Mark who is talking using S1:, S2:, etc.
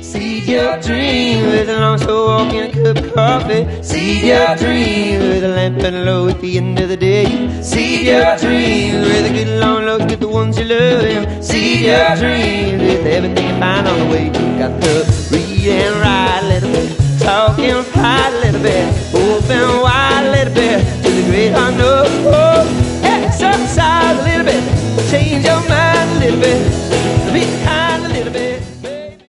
S1: Seed your dream with a long slow walk and a cup of coffee. Seed your dream with a lamp and a low at the end of the day. Seed your dream with a good long look at the ones you love. Seed your dream with everything you find on the way. You got to read and write a little bit, talk and fight a little bit, open wide a little bit to the great unknown. Exercise a little bit, change your mind a little bit.